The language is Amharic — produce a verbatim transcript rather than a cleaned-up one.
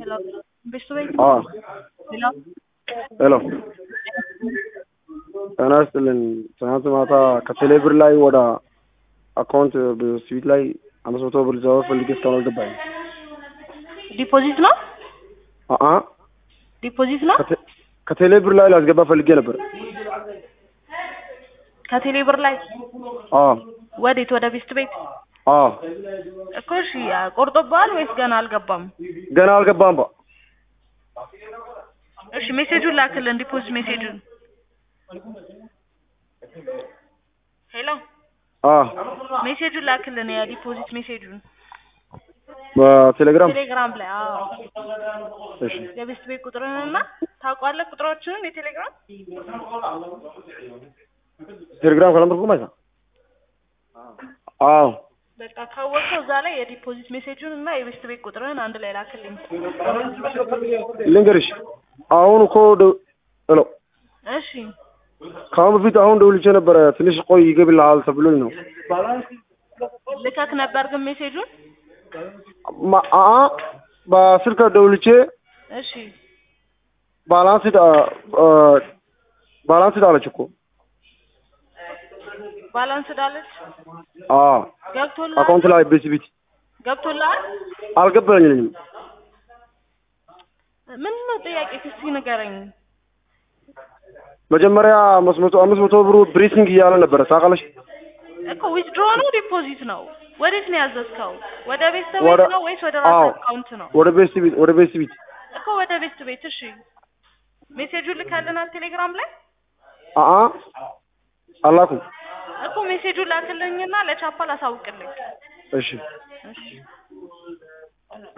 Hello. Bisway. اه Hello. ሄሎ ጤና ይስጥልኝ። ትናንት ማታ ከቴሌብር ላይ ወደ አካውንት ስዊት ላይ አምስት መቶ ብር ዘወር ፈልጌ እስካሁን አልገባኝም። ዲፖዚት ነው አአ ዲፖዚት ነው ከቴሌብር ላይ ላስገባ ፈልጌ ነበር። ከቴሌብር ላይ አዎ ወዴት? ወደ ቤስት ቤት? አዎ እኮ እሺ፣ ቆርጦብሃል ወይስ ገና አልገባም? ገና አልገባም ባ እሺ፣ ሜሴጁን ላክልን፣ ዲፖዚት ሜሴጁን። ሄሎ አዎ ሜሴጁን ላክልን፣ ያ ዲፖዚት ሜሴጁን በቴሌግራም ቴሌግራም ላይ። አዎ እሺ። የቤስት ቤት ቁጥርንና ታውቃለህ? ቁጥሮችን የቴሌግራም ቴሌግራም ካላምበርኩ ማለት አዎ በቃ ካወቀው እዛ ላይ የዲፖዚት ሜሴጁን እና የቤስት ቤት ቁጥርን አንድ ላይ ላክልኝ። ልንገርሽ አሁን እኮ ሄሎ እሺ ካሁን በፊት አሁን ደውልቼ ነበረ። ትንሽ ቆይ ይገባልሃል ተብሎኝ ነው። ልከክ ነበር ግን ሜሴጁን አ በስልክ ደውልቼ እሺ ባላንስ ባላንስ አለች እኮ ባላንስ ዳለች። አዎ ገብቶልሃል? አካውንት ላይ ቤሲቢት ገብቶልሃል? አልገባኝም። ምን ነው ጥያቄ? እስኪ ንገረኝ። መጀመሪያ አምስት መቶ አምስት መቶ ብሩ ብሬሲንግ እያለ ነበረ ታውቃለሽ እኮ ዊዝድሮ ነው ዲፖዚት ነው? ወዴት ነው ያዘዝከው? ወደ ቤስት ቤት ነው ወይስ ወደ ራስህ አካውንት ነው? ወደ ቤሲቢት ወደ ቤሲቢት እኮ ወደ ቤስት ቤት። እሺ ሜሴጁን ልከልናል ቴሌግራም ላይ? አአ አላኩም እኮ ሜሴጁን ላክልኝና ለቻፓል አሳውቅልኝ። እሺ እሺ